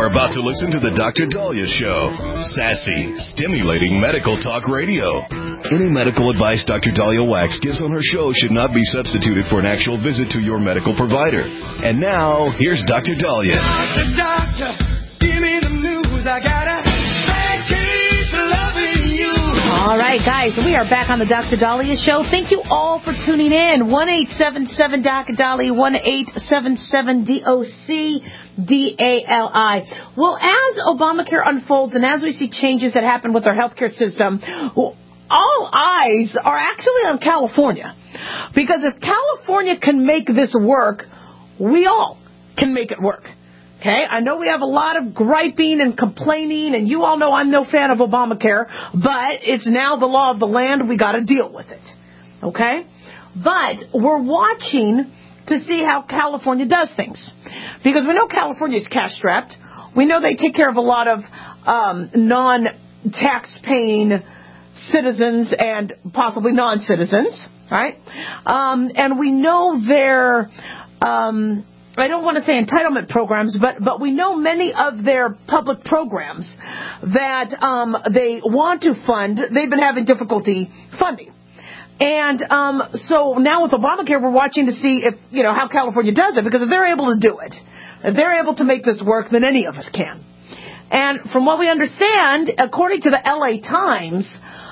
are about to listen to the Dr. Daliah Show. Sassy, stimulating medical talk radio. Any medical advice Dr. Daliah Wax gives on her show should not be substituted for an actual visit to your medical provider. And now, here's Dr. Daliah. Doctor, give me the news. I gotta keep loving you. All right, guys, we are back on the Dr. Daliah Show. Thank you all for tuning in. 1-877-DOC-DALI, 1-877-DOC-DALI. Well, as Obamacare unfolds and as we see changes that happen with our healthcare system, all eyes are actually on California. Because if California can make this work, we all can make it work. Okay, I know we have a lot of griping and complaining, and you all know I'm no fan of Obamacare, but it's now the law of the land. We got to deal with it. Okay, but we're watching to see how California does things, because we know California is cash-strapped. We know they take care of a lot of non-tax-paying citizens and possibly non-citizens, right? And we know their I don't want to say entitlement programs, but we know many of their public programs that they want to fund, they've been having difficulty funding. And so now with Obamacare, we're watching to see if, how California does it, because if they're able to do it, if they're able to make this work, then any of us can. And from what we understand, according to the LA Times,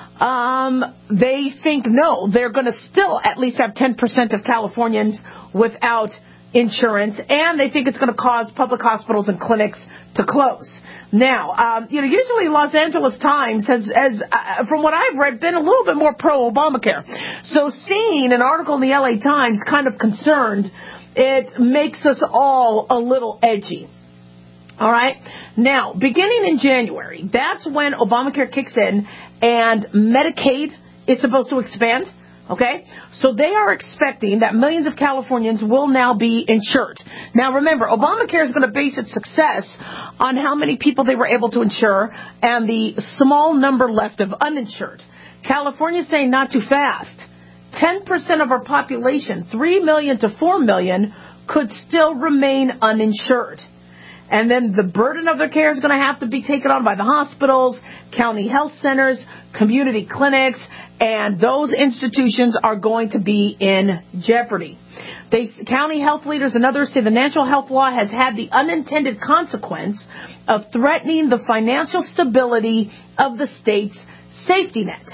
they think no, they're going to still at least have 10% of Californians without insurance, and they think it's going to cause public hospitals and clinics to close. Now, usually Los Angeles Times has, from what I've read, been a little bit more pro-Obamacare. So seeing an article in the LA Times kind of concerned, it makes us all a little edgy. All right? Now, beginning in January, that's when Obamacare kicks in and Medicaid is supposed to expand. Okay? So they are expecting that millions of Californians will now be insured. Now remember, Obamacare is going to base its success on how many people they were able to insure and the small number left of uninsured. California is saying not too fast. 10% of our population, 3 million to 4 million, could still remain uninsured. And then the burden of their care is going to have to be taken on by the hospitals, county health centers, community clinics, and those institutions are going to be in jeopardy. County health leaders and others say the national health law has had the unintended consequence of threatening the financial stability of the state's safety net.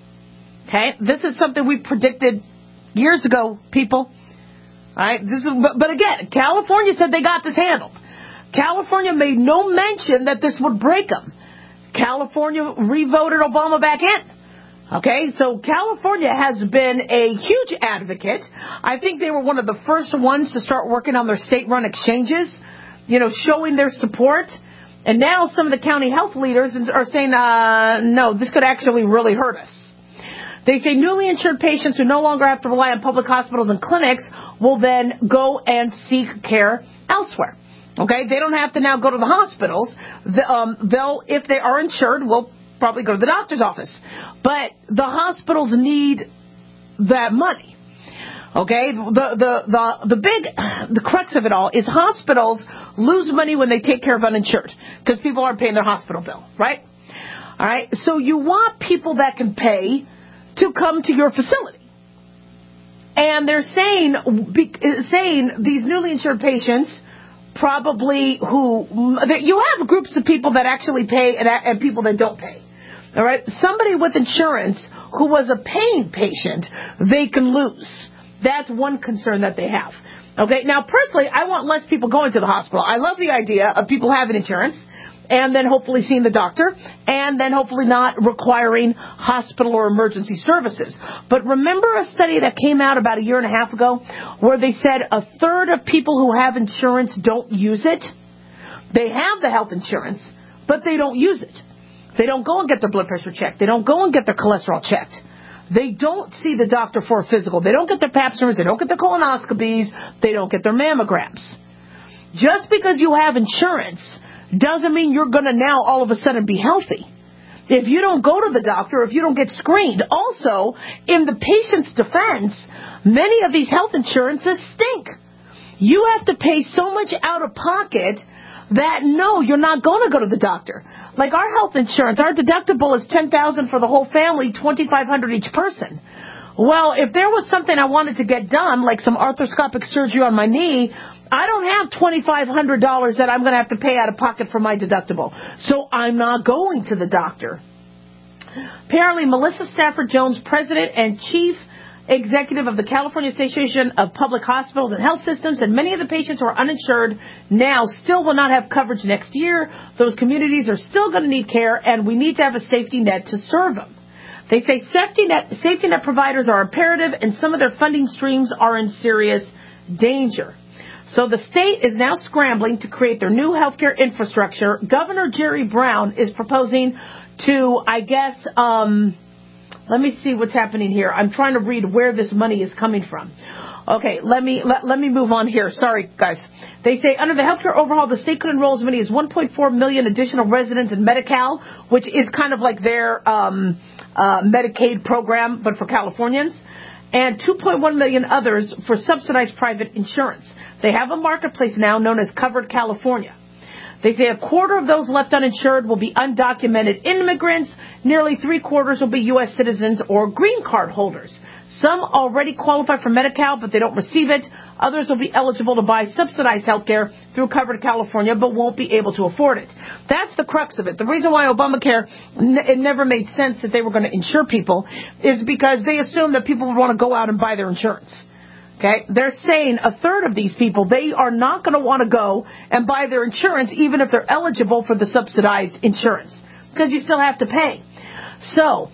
Okay, this is something we predicted years ago, people. All right, but again, California said they got this handled. California made no mention that this would break them. California re-voted Obama back in. Okay, so California has been a huge advocate. I think they were one of the first ones to start working on their state-run exchanges, showing their support. And now some of the county health leaders are saying, no, this could actually really hurt us. They say newly insured patients who no longer have to rely on public hospitals and clinics will then go and seek care elsewhere. Okay, they don't have to now go to the hospitals. They'll, if they are insured, will probably go to the doctor's office. But the hospitals need that money. Okay, the crux of it all is hospitals lose money when they take care of uninsured because people aren't paying their hospital bill, right? All right, so you want people that can pay to come to your facility. And they're saying these newly insured patients probably you have groups of people that actually pay and people that don't pay. All right. Somebody with insurance who was a paying patient, they can lose. That's one concern that they have. Okay. Now, personally, I want less people going to the hospital. I love the idea of people having insurance and then hopefully seeing the doctor and then hopefully not requiring hospital or emergency services. But remember a study that came out about a year and a half ago where they said a third of people who have insurance don't use it? They have the health insurance, but they don't use it. They don't go and get their blood pressure checked. They don't go and get their cholesterol checked. They don't see the doctor for a physical. They don't get their pap smears. They don't get their colonoscopies. They don't get their mammograms. Just because you have insurance doesn't mean you're going to now all of a sudden be healthy. If you don't go to the doctor, if you don't get screened. Also, in the patient's defense, many of these health insurances stink. You have to pay so much out of pocket that, no, you're not going to go to the doctor. Like our health insurance, our deductible is $10,000 for the whole family, $2,500 each person. Well, if there was something I wanted to get done, like some arthroscopic surgery on my knee, I don't have $2,500 that I'm going to have to pay out of pocket for my deductible. So I'm not going to the doctor. Apparently, Melissa Stafford Jones, president and chief executive of the California Association of Public Hospitals and Health Systems, and many of the patients who are uninsured now still will not have coverage next year. Those communities are still going to need care, and we need to have a safety net to serve them. They say safety net providers are imperative, and some of their funding streams are in serious danger. So the state is now scrambling to create their new healthcare infrastructure. Governor Jerry Brown is proposing to, I guess, let me see what's happening here. I'm trying to read where this money is coming from. Okay, let me move on here. Sorry, guys. They say under the healthcare overhaul, the state could enroll as many as 1.4 million additional residents in Medi-Cal, which is kind of like their Medicaid program, but for Californians, and 2.1 million others for subsidized private insurance. They have a marketplace now known as Covered California. They say a quarter of those left uninsured will be undocumented immigrants. Nearly 3/4 will be U.S. citizens or green card holders. Some already qualify for Medi-Cal, but they don't receive it. Others will be eligible to buy subsidized health care through Covered California, but won't be able to afford it. That's the crux of it. The reason why Obamacare, it never made sense that they were going to insure people is because they assumed that people would want to go out and buy their insurance. Okay, they're saying a third of these people, they are not going to want to go and buy their insurance even if they're eligible for the subsidized insurance because you still have to pay. So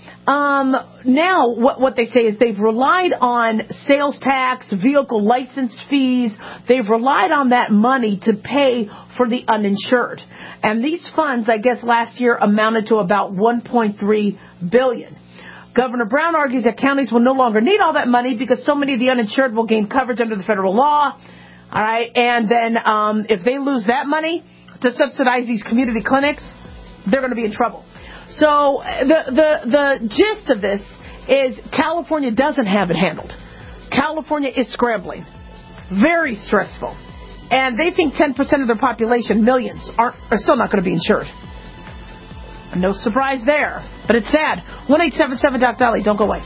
now what they say is they've relied on sales tax, vehicle license fees. They've relied on that money to pay for the uninsured. And these funds, I guess, last year amounted to about $1.3 billion. Governor Brown argues that counties will no longer need all that money because so many of the uninsured will gain coverage under the federal law. All right, and then if they lose that money to subsidize these community clinics, they're going to be in trouble. So the gist of this is California doesn't have it handled. California is scrambling, very stressful, and they think 10% of their population, millions, are still not going to be insured. No surprise there, but it's sad. 1-877-DOC-DOLLY. Don't go away.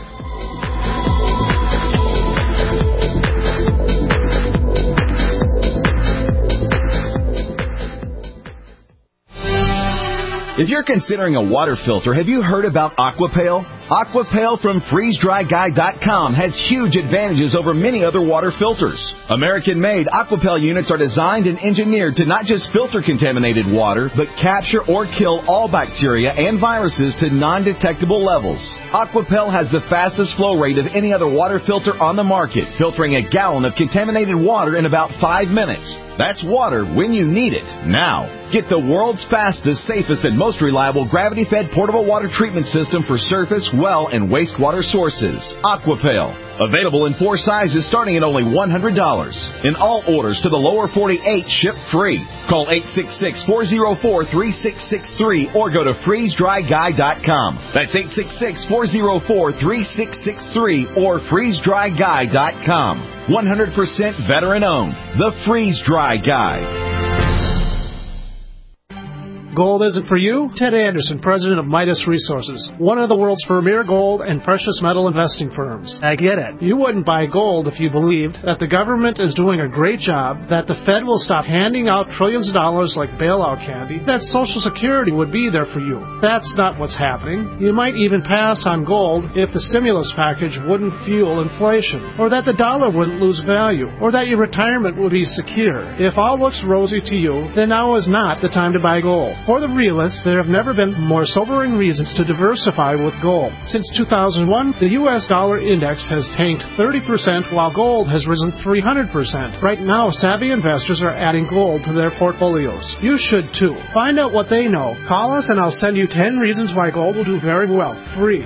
If you're considering a water filter, have you heard about Aquapale? Aquapale from FreezeDryGuy.com has huge advantages over many other water filters. American-made Aquapale units are designed and engineered to not just filter contaminated water, but capture or kill all bacteria and viruses to non-detectable levels. Aquapale has the fastest flow rate of any other water filter on the market, filtering a gallon of contaminated water in about 5 minutes. That's water when you need it, now. Get the world's fastest, safest, and most reliable gravity-fed portable water treatment system for surface, well, and wastewater sources. Aquapale. Available in 4 sizes starting at only $100. And all orders to the lower 48 ship free. Call 866-404-3663 or go to FreezeDryGuy.com. That's 866-404-3663 or FreezeDryGuy.com. 100% veteran-owned. The Freeze Dry Guy. Gold isn't for you? Ted Anderson, president of Midas Resources, one of the world's premier gold and precious metal investing firms. I get it. You wouldn't buy gold if you believed that the government is doing a great job, that the Fed will stop handing out trillions of dollars like bailout candy, that Social Security would be there for you. That's not what's happening. You might even pass on gold if the stimulus package wouldn't fuel inflation, or that the dollar wouldn't lose value, or that your retirement would be secure. If all looks rosy to you, then now is not the time to buy gold. For the realists, there have never been more sobering reasons to diversify with gold. Since 2001, the U.S. dollar index has tanked 30% while gold has risen 300%. Right now, savvy investors are adding gold to their portfolios. You should too. Find out what they know. Call us and I'll send you 10 reasons why gold will do very well. Free.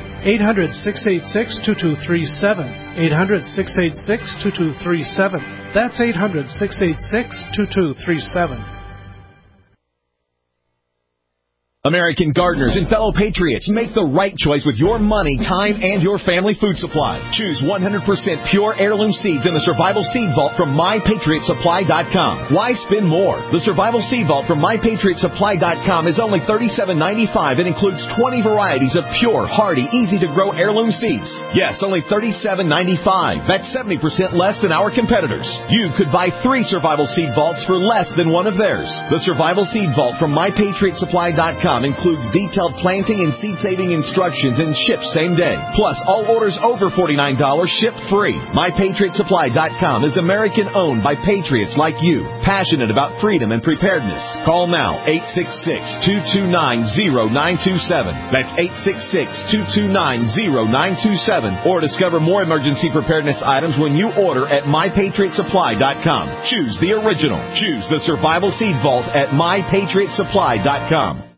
800-686-2237. 800-686-2237. That's 800-686-2237. American gardeners and fellow patriots, make the right choice with your money, time, and your family food supply. Choose 100% pure heirloom seeds in the Survival Seed Vault from MyPatriotSupply.com. Why spend more? The Survival Seed Vault from MyPatriotSupply.com is only $37.95 and includes 20 varieties of pure, hardy, easy-to-grow heirloom seeds. Yes, only $37.95. That's 70% less than our competitors. You could buy 3 Survival Seed Vaults for less than one of theirs. The Survival Seed Vault from MyPatriotSupply.com includes detailed planting and seed-saving instructions and ships same day. Plus, all orders over $49 ship free. MyPatriotSupply.com is American-owned by patriots like you, passionate about freedom and preparedness. Call now, 866-229-0927. That's 866-229-0927. Or discover more emergency preparedness items when you order at MyPatriotSupply.com. Choose the original. Choose the Survival Seed Vault at MyPatriotSupply.com.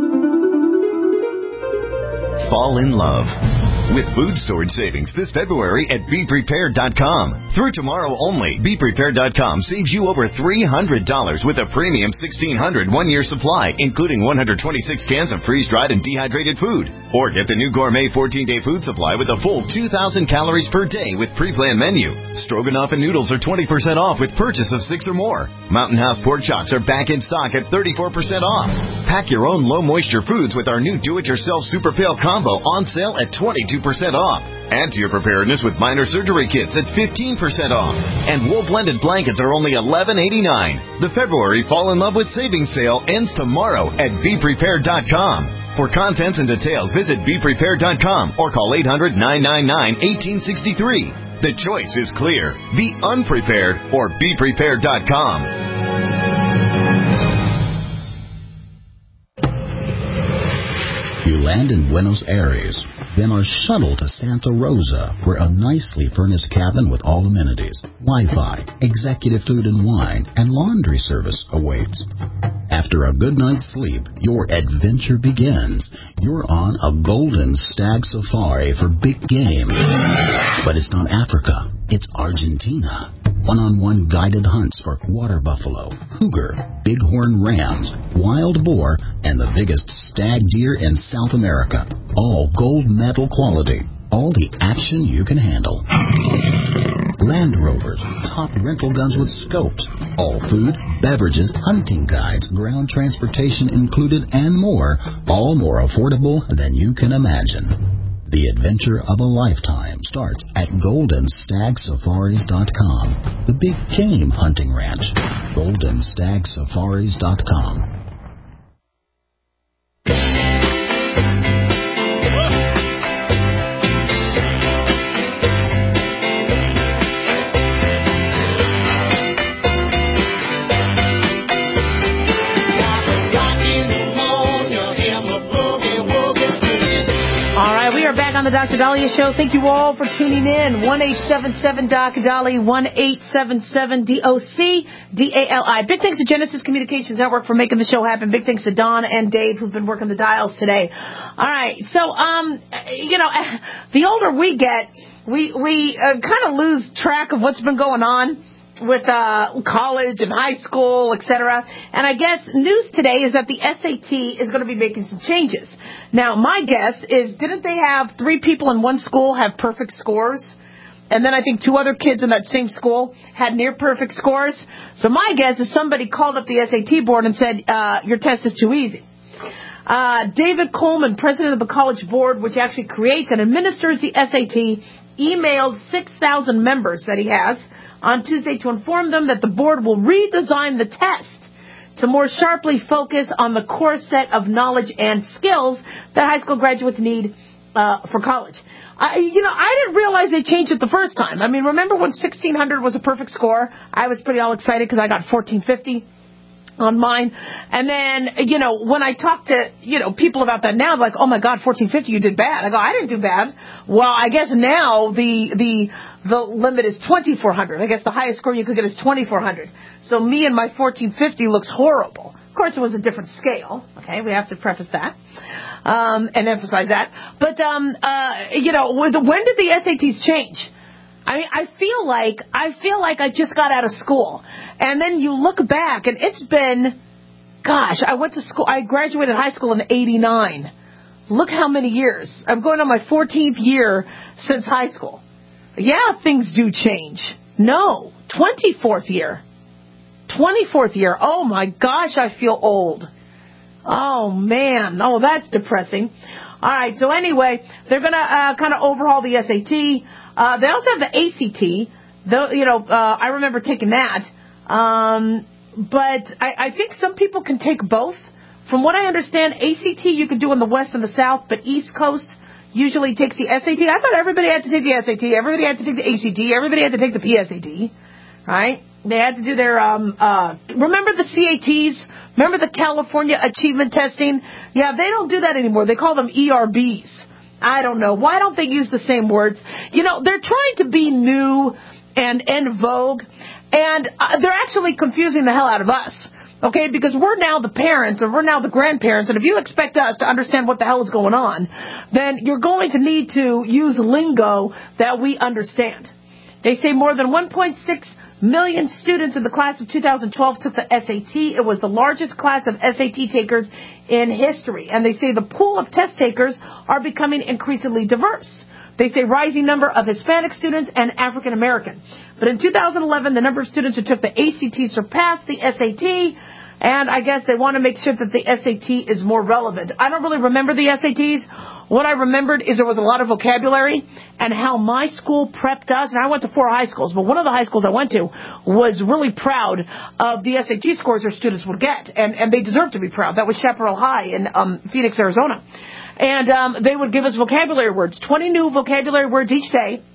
Fall in love with food storage savings this February at BePrepared.com. Through tomorrow only, BePrepared.com saves you over $300 with a premium 1,600 one-year supply, including 126 cans of freeze-dried and dehydrated food. Or get the new gourmet 14-day food supply with a full 2,000 calories per day with pre-planned menu. Stroganoff and noodles are 20% off with purchase of 6 or more. Mountain House pork chops are back in stock at 34% off. Pack your own low-moisture foods with our new do-it-yourself Super Pail combo on sale at 22% off. Add to your preparedness with minor surgery kits at 15% off. And wool blended blankets are only $11.89. The February Fall in Love with Savings sale ends tomorrow at BePrepared.com. For contents and details, visit BePrepared.com or call 800-999-1863. The choice is clear. Be unprepared or BePrepared.com. You land in Buenos Aires, then are shuttled to Santa Rosa, where a nicely furnished cabin with all amenities, Wi-Fi, executive food and wine, and laundry service awaits. After a good night's sleep, your adventure begins. You're on a golden stag safari for big game. But it's not Africa, it's Argentina. One-on-one guided hunts for water buffalo, cougar, bighorn rams, wild boar, and the biggest stag deer in South America. All gold medal quality. All the action you can handle. Land Rovers, top rental guns with scopes, all food, beverages, hunting guides, ground transportation included, and more, all more affordable than you can imagine. The adventure of a lifetime starts at GoldenStagSafaris.com, the big game hunting ranch. GoldenStagSafaris.com. On the Dr. Dahlia Show. Thank you all for tuning in. 1-877-DOC-DALI, 1-877-DOC-DALI. Big thanks to Genesis Communications Network for making the show happen. Big thanks to Don and Dave who've been working the dials today. All right. So, the older we get, we kind of lose track of what's been going on with college and high school, etc. And I guess news today is that the SAT is going to be making some changes. Now, my guess is, didn't they have 3 people in one school have perfect scores? And then I think 2 other kids in that same school had near perfect scores. So my guess is somebody called up the SAT board and said, your test is too easy. David Coleman, president of the college board, which actually creates and administers the SAT, emailed 6,000 members that he has on Tuesday to inform them that the board will redesign the test to more sharply focus on the core set of knowledge and skills that high school graduates need for college. I didn't realize they changed it the first time. I mean, remember when 1,600 was a perfect score? I was pretty all excited because I got 1,450 on mine. And then, when I talk to, people about that now, like, oh my God, 1,450, you did bad. I go, I didn't do bad. Well, I guess now the limit is 2,400. I guess the highest score you could get is 2,400. So me and my 1,450 looks horrible. Of course, it was a different scale. Okay, we have to preface that and emphasize that. But, when did the SATs change? I mean, I feel like I just got out of school. And then you look back, and it's been Gosh, I went to school. I graduated high school in '89. Look how many years. I'm going on my 14th year since high school. Yeah, things do change. No, 24th year. 24th year. Oh, my gosh, I feel old. Oh, man. Oh, that's depressing. All right, so anyway, they're going to kind of overhaul the SAT. They also have the ACT. I remember taking that. But I think some people can take both. From what I understand, ACT you can do in the West and the South, but East Coast usually takes the SAT. I thought everybody had to take the SAT. Everybody had to take the ACT. Everybody had to take the PSAT, right? They had to do their, remember the CATs? Remember the California Achievement Testing? Yeah, they don't do that anymore. They call them ERBs. I don't know. Why don't they use the same words? They're trying to be new and en vogue, and they're actually confusing the hell out of us. Okay, because we're now the parents, or we're now the grandparents, and if you expect us to understand what the hell is going on, then you're going to need to use lingo that we understand. They say more than 1.6 million students in the class of 2012 took the SAT. It was the largest class of SAT takers in history. And they say the pool of test takers are becoming increasingly diverse. They say rising number of Hispanic students and African American. But in 2011, the number of students who took the ACT surpassed the SAT. And I guess they want to make sure that the SAT is more relevant. I don't really remember the SATs. What I remembered is there was a lot of vocabulary and how my school prepped us. And I went to 4 high schools, but one of the high schools I went to was really proud of the SAT scores their students would get. And they deserve to be proud. That was Chaparral High in Phoenix, Arizona. And they would give us vocabulary words, 20 new vocabulary words each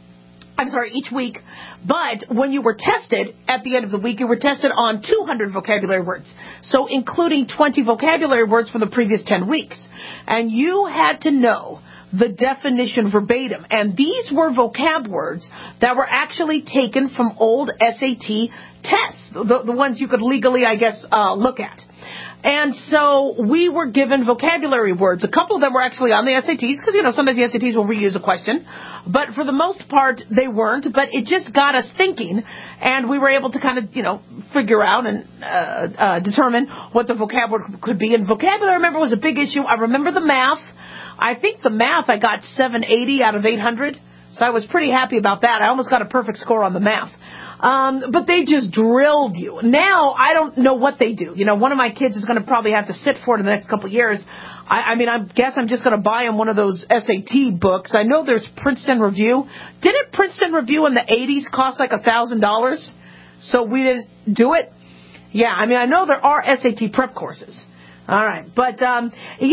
week. But when you were tested at the end of the week, you were tested on 200 vocabulary words. So including 20 vocabulary words from the previous 10 weeks. And you had to know the definition verbatim. And these were vocab words that were actually taken from old SAT tests, the ones you could legally, I guess, look at. And so we were given vocabulary words. A couple of them were actually on the SATs because, sometimes the SATs will reuse a question. But for the most part, they weren't. But it just got us thinking. And we were able to kind of, figure out and determine what the vocabulary could be. And vocabulary, I remember, was a big issue. I remember the math. I think the math I got 780 out of 800. So I was pretty happy about that. I almost got a perfect score on the math. But they just drilled you. Now, I don't know what they do. One of my kids is going to probably have to sit for it in the next couple of years. I guess I'm just going to buy him one of those SAT books. I know there's Princeton Review. Didn't Princeton Review in the 80s cost like $1,000? So we didn't do it? Yeah, I know there are SAT prep courses. All right. But, when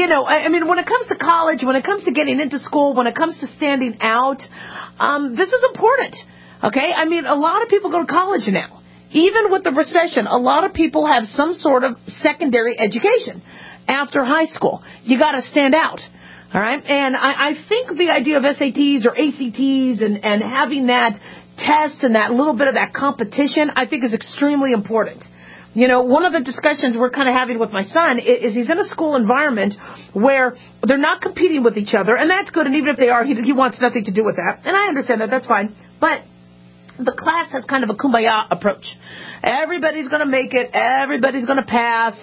it comes to college, when it comes to getting into school, when it comes to standing out, this is important. Okay, a lot of people go to college now. Even with the recession, a lot of people have some sort of secondary education after high school. You got to stand out. All right, and I think the idea of SATs or ACTs and having that test and that little bit of that competition, I think is extremely important. One of the discussions we're kind of having with my son is he's in a school environment where they're not competing with each other, and that's good. And even if they are, he wants nothing to do with that, and I understand that. That's fine, but the class has kind of a kumbaya approach. Everybody's going to make it. Everybody's going to pass.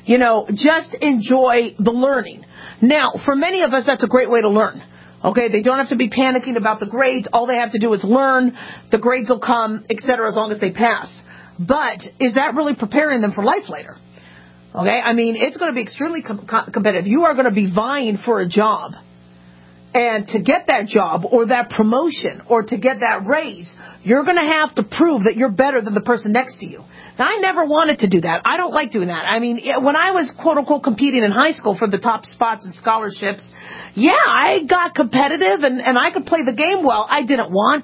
Just enjoy the learning. Now, for many of us, that's a great way to learn. Okay, they don't have to be panicking about the grades. All they have to do is learn. The grades will come, etc., as long as they pass. But is that really preparing them for life later? Okay, it's going to be extremely competitive. You are going to be vying for a job. And to get that job or that promotion or to get that raise, you're going to have to prove that you're better than the person next to you. Now, I never wanted to do that. I don't like doing that. When I was, quote unquote, competing in high school for the top spots and scholarships, yeah, I got competitive and I could play the game well. I didn't want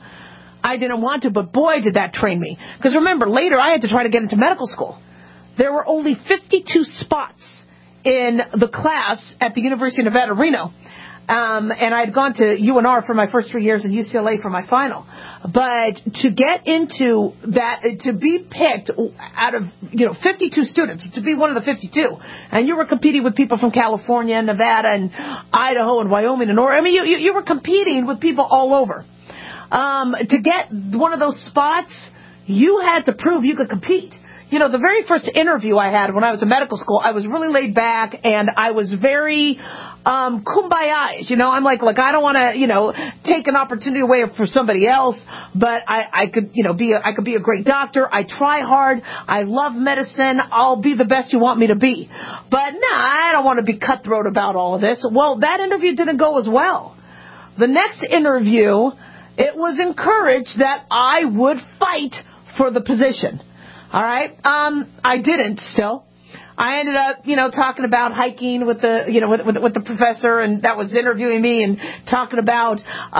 to, but boy, did that train me. Because remember, later I had to try to get into medical school. There were only 52 spots in the class at the University of Nevada, Reno. And I'd gone to UNR for my first 3 years and UCLA for my final. But to get into that, to be picked out of, 52 students, to be one of the 52, and you were competing with people from California and Nevada and Idaho and Wyoming and Oregon. You were competing with people all over. To get one of those spots, you had to prove you could compete. the very first interview I had when I was in medical school, I was really laid back and I was very kumbaya-ish. I'm like, look, I don't want to, take an opportunity away for somebody else, but I could, I could be a great doctor. I try hard. I love medicine. I'll be the best you want me to be. But I don't want to be cutthroat about all of this. Well, that interview didn't go as well. The next interview, it was encouraged that I would fight for the position. All right. I didn't still. I ended up, talking about hiking with the, with the professor, and that was interviewing me and talking about,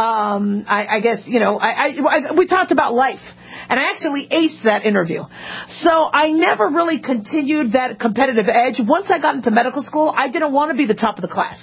I guess, we talked about life. And I actually aced that interview. So I never really continued that competitive edge. Once I got into medical school, I didn't want to be the top of the class.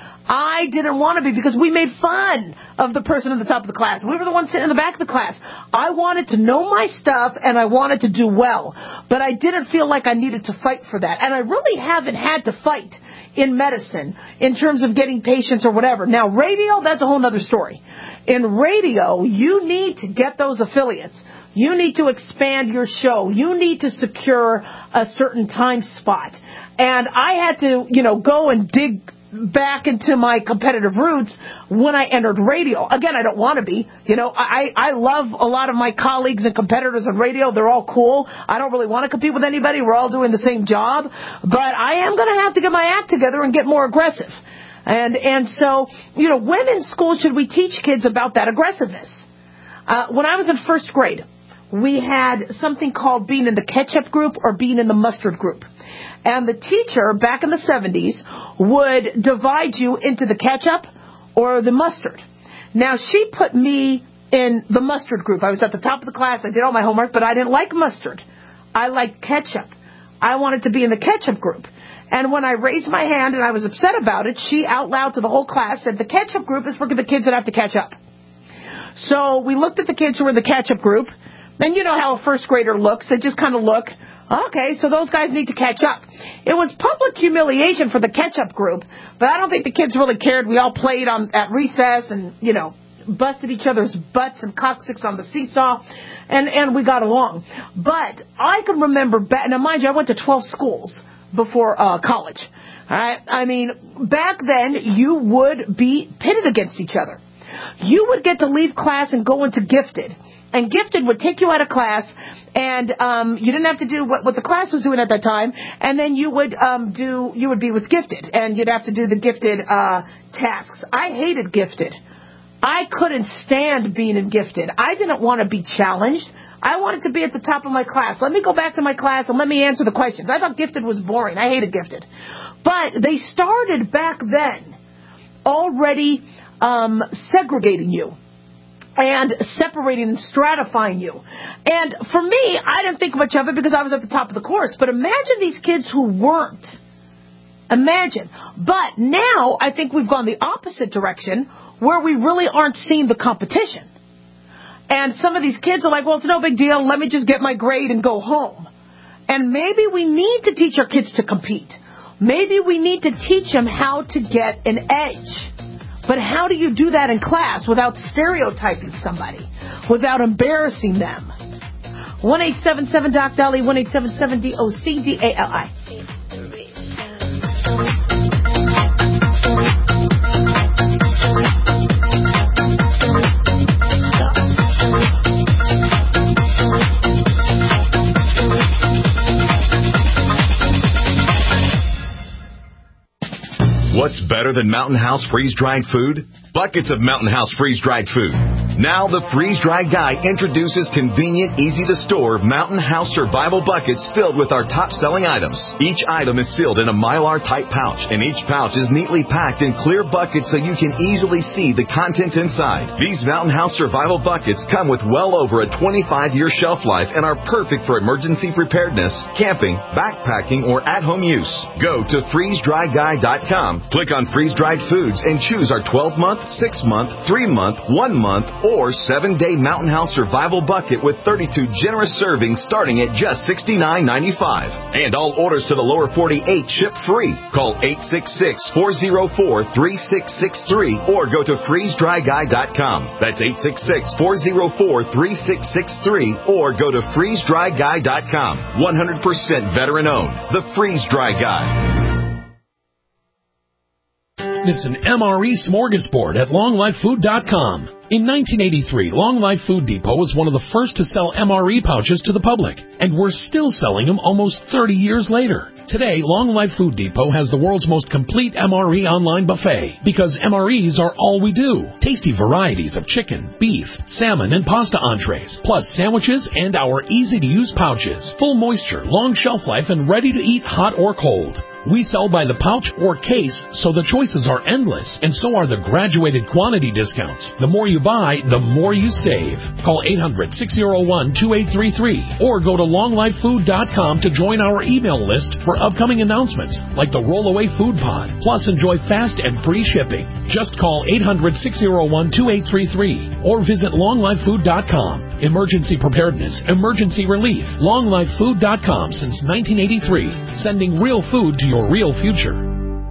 I didn't want to be, because we made fun of the person at the top of the class. We were the ones sitting in the back of the class. I wanted to know my stuff, and I wanted to do well. But I didn't feel like I needed to fight for that. And I really haven't had to fight in medicine in terms of getting patients or whatever. Now, radio, that's a whole other story. In radio, you need to get those affiliates. You need to expand your show. You need to secure a certain time spot. And I had to, go and dig back into my competitive roots when I entered radio. Again, I don't want to be. I love a lot of my colleagues and competitors on radio. They're all cool. I don't really want to compete with anybody. We're all doing the same job. But I am going to have to get my act together and get more aggressive. And so, when in school should we teach kids about that aggressiveness? When I was in first grade, we had something called being in the ketchup group or being in the mustard group. And the teacher, back in the 70s, would divide you into the ketchup or the mustard. Now, she put me in the mustard group. I was at the top of the class. I did all my homework, but I didn't like mustard. I liked ketchup. I wanted to be in the ketchup group. And when I raised my hand and I was upset about it, she out loud to the whole class said, the ketchup group is for the kids that have to catch up. So we looked at the kids who were in the ketchup group. And you know how a first grader looks. They just kind of look. Okay, so those guys need to catch up. It was public humiliation for the catch-up group, but I don't think the kids really cared. We all played at recess and, busted each other's butts and coccyx on the seesaw, and we got along. But I can remember now mind you, I went to 12 schools before college. All right? I mean, back then, you would be pitted against each other. You would get to leave class and go into gifted. And gifted would take you out of class, and you didn't have to do what the class was doing at that time. And then you would be with gifted, and you'd have to do the gifted tasks. I hated gifted. I couldn't stand being in gifted. I didn't want to be challenged. I wanted to be at the top of my class. Let me go back to my class and let me answer the questions. I thought gifted was boring. I hated gifted. But they started back then already segregating you and separating and stratifying you. And for me, I didn't think much of it because I was at the top of the course. But imagine these kids who weren't. Imagine. But now I think we've gone the opposite direction where we really aren't seeing the competition. And some of these kids are like, well, it's no big deal. Let me just get my grade and go home. And maybe we need to teach our kids to compete. Maybe we need to teach them how to get an edge. But how do you do that in class without stereotyping somebody, without embarrassing them? 1-877-DOC-DALI, 1-877-DOC-DALI. What's better than Mountain House freeze-dried food? Buckets of Mountain House freeze-dried food. Now the freeze-dried guy introduces convenient, easy-to-store Mountain House survival buckets filled with our top-selling items. Each item is sealed in a Mylar-type pouch, and each pouch is neatly packed in clear buckets so you can easily see the contents inside. These Mountain House survival buckets come with well over a 25-year shelf life and are perfect for emergency preparedness, camping, backpacking, or at-home use. Go to freezedryguy.com, click on freeze-dried foods, and choose our 12-month, 6-month, 3-month, 1-month, or 7-day Mountain House Survival Bucket with 32 generous servings starting at just $69.95. And all orders to the lower 48 ship free. Call 866-404-3663 or go to freezedryguy.com. That's 866-404-3663 or go to freezedryguy.com. 100% veteran owned. The Freeze Dry Guy. It's an MRE smorgasbord at longlifefood.com. In 1983, Long Life Food Depot was one of the first to sell MRE pouches to the public, and we're still selling them almost 30 years later. Today, Long Life Food Depot has the world's most complete MRE online buffet, because MREs are all we do. Tasty varieties of chicken, beef, salmon, and pasta entrees, plus sandwiches and our easy-to-use pouches. Full moisture, long shelf life, and ready to eat hot or cold. We sell by the pouch or case, so the choices are endless, and so are the graduated quantity discounts. The more you buy, the more you save. Call 800-601-2833 or go to longlifefood.com to join our email list for upcoming announcements like the Rollaway Food Pod. Plus, enjoy fast and free shipping. Just call 800-601-2833 or visit longlifefood.com. Emergency preparedness, emergency relief. longlifefood.com since 1983, sending real food to your real future.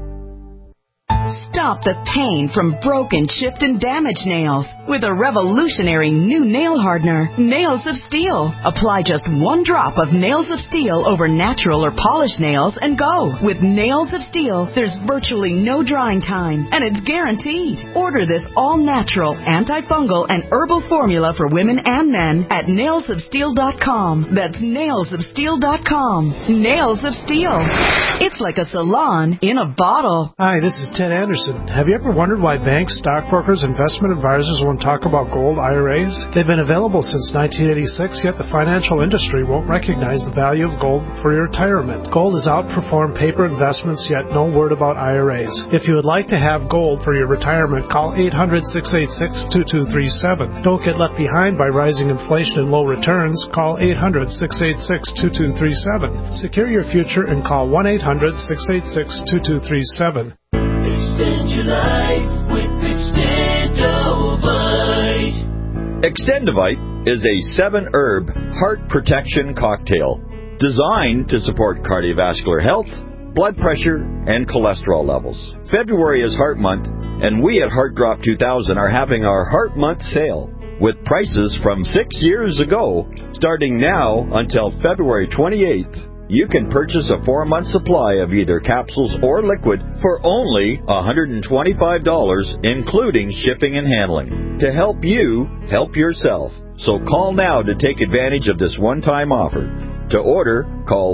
Stop the pain from broken, chipped, and damaged nails with a revolutionary new nail hardener, Nails of Steel. Apply just 1 drop of Nails of Steel over natural or polished nails and go. With Nails of Steel, there's virtually no drying time, and it's guaranteed. Order this all-natural, antifungal, and herbal formula for women and men at nailsofsteel.com. That's nailsofsteel.com. Nails of Steel. It's like a salon in a bottle. Hi, this is Ted Anderson. Have you ever wondered why banks, stockbrokers, investment advisors won't talk about gold IRAs? They've been available since 1986, yet the financial industry won't recognize the value of gold for your retirement. Gold has outperformed paper investments, yet no word about IRAs. If you would like to have gold for your retirement, call 800-686-2237. Don't get left behind by rising inflation and low returns. Call 800-686-2237. Secure your future and call 1-800-686-2237. Extend your life with Extendovite. Extendovite is a 7-herb heart protection cocktail designed to support cardiovascular health, blood pressure, and cholesterol levels. February is Heart Month, and we at Heart Drop 2000 are having our Heart Month sale with prices from 6 years ago starting now until February 28th. You can purchase a 4-month supply of either capsules or liquid for only $125, including shipping and handling, to help you help yourself. So call now to take advantage of this one-time offer. To order, call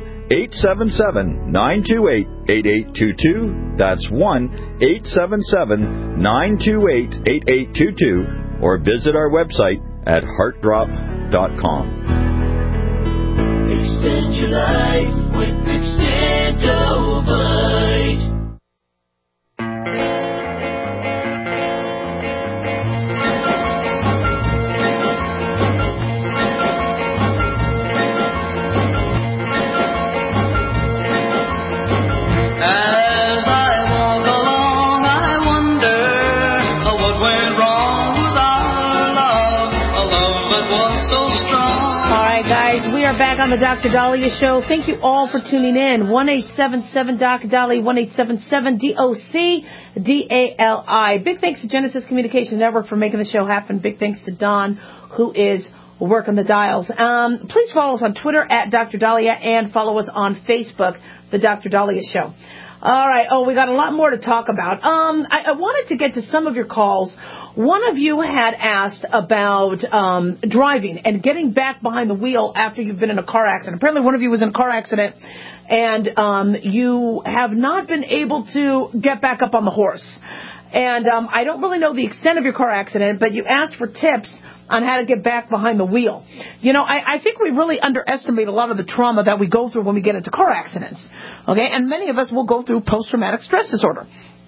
1-877-928-8822. That's 1-877-928-8822. Or visit our website at heartdrop.com. Extend your life with Extendovite. As I walk along, I wonder what went wrong with our love, a love that was so strong. All right, guys, we are back on the Dr. Dahlia Show. Thank you all for tuning in. 1-877-DOC-DALI, 1-877-DOC-DALI. Big thanks to Genesis Communications Network for making the show happen. Big thanks to Don, who is working the dials. Please follow us on Twitter at Dr. Dahlia and follow us on Facebook, The Dr. Dahlia Show. All right. Oh, we got a lot more to talk about. I wanted to get to some of your calls. One of you had asked about driving and getting back behind the wheel after you've been in a car accident. Apparently one of you was in a car accident, and you have not been able to get back up on the horse. And I don't really know the extent of your car accident, but you asked for tips on how to get back behind the wheel. You know, I think we really underestimate a lot of the trauma that we go through when we get into car accidents. Okay, and many of us will go through post-traumatic stress disorder.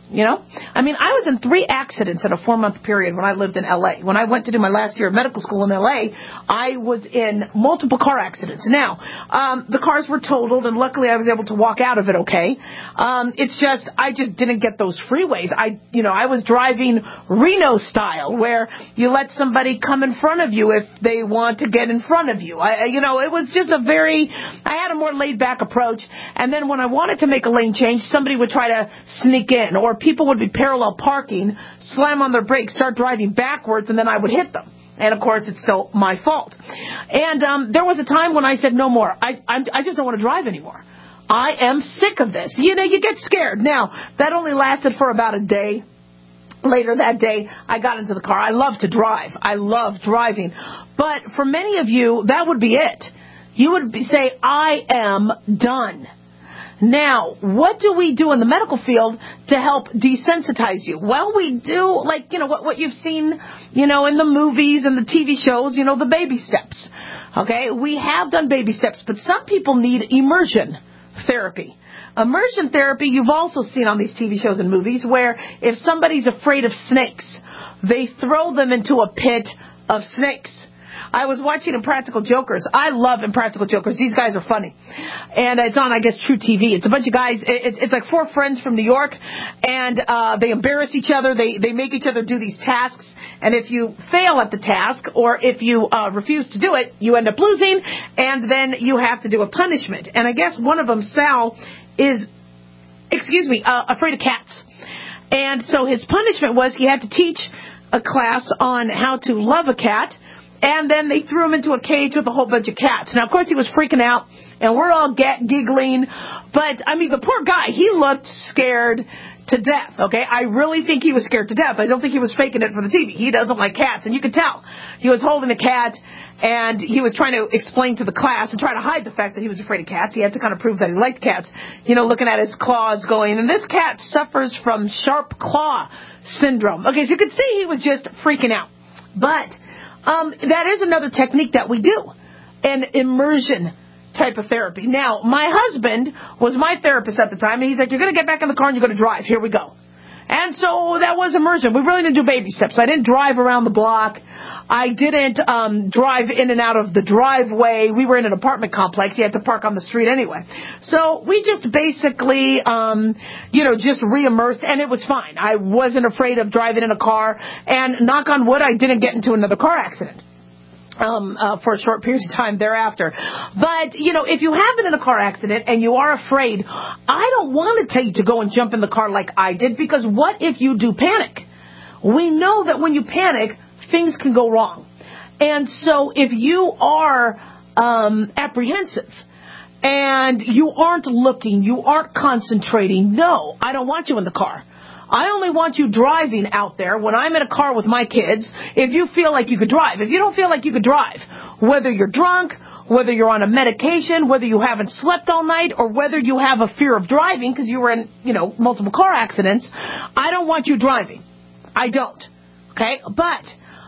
You know? I mean, I was in 3 accidents in a 4-month period when I lived in L.A. When I went to do my last year of medical school in L.A., I was in multiple car accidents. Now, the cars were totaled, and luckily I was able to walk out of it okay. It's just, I just didn't get those freeways. I was driving Reno style, where you let somebody come in front of you if they want to get in front of you. It was just I had a more laid-back approach, and then when I wanted to make a lane change, somebody would try to sneak in, or people would be parallel parking, slam on their brakes, start driving backwards, and then I would hit them. And, of course, it's still my fault. And there was a time when I said, no more. I just don't want to drive anymore. I am sick of this. You get scared. Now, that only lasted for about a day. Later that day, I got into the car. I love to drive. I love driving. But for many of you, that would be it. You would say, I am done. Now, what do we do in the medical field to help desensitize you? Well, we do, what you've seen, in the movies and the TV shows, the baby steps. Okay? We have done baby steps, but some people need immersion therapy. Immersion therapy, you've also seen on these TV shows and movies, where if somebody's afraid of snakes, they throw them into a pit of snakes. I was watching Impractical Jokers. I love Impractical Jokers. These guys are funny. And it's on, I guess, True TV. It's a bunch of guys. It's like 4 friends from New York, and they embarrass each other. They make each other do these tasks. And if you fail at the task, or if you refuse to do it, you end up losing, and then you have to do a punishment. And I guess one of them, Sal, is, afraid of cats. And so his punishment was he had to teach a class on how to love a cat. And then they threw him into a cage with a whole bunch of cats. Now, of course, he was freaking out, and we're all giggling. But, the poor guy, he looked scared to death, okay? I really think he was scared to death. I don't think he was faking it for the TV. He doesn't like cats, and you could tell. He was holding a cat, and he was trying to explain to the class and try to hide the fact that he was afraid of cats. He had to kind of prove that he liked cats, looking at his claws going. And this cat suffers from sharp claw syndrome. Okay, so you could see he was just freaking out. But that is another technique that we do, an immersion type of therapy. Now, my husband was my therapist at the time, and he's like, you're going to get back in the car and you're going to drive. Here we go. And so that was immersion. We really didn't do baby steps. I didn't drive around the block. I didn't drive in and out of the driveway. We were in an apartment complex. You had to park on the street anyway. So we just basically, just re-immersed, and it was fine. I wasn't afraid of driving in a car, and knock on wood, I didn't get into another car accident for a short period of time thereafter. But, if you have been in a car accident and you are afraid, I don't want to tell you to go and jump in the car like I did, because what if you do panic? We know that when you panic, things can go wrong. And so if you are apprehensive and you aren't looking, you aren't concentrating, no, I don't want you in the car. I only want you driving out there when I'm in a car with my kids if you feel like you could drive. If you don't feel like you could drive, whether you're drunk, whether you're on a medication, whether you haven't slept all night, or whether you have a fear of driving because you were in, multiple car accidents, I don't want you driving. I don't. Okay? But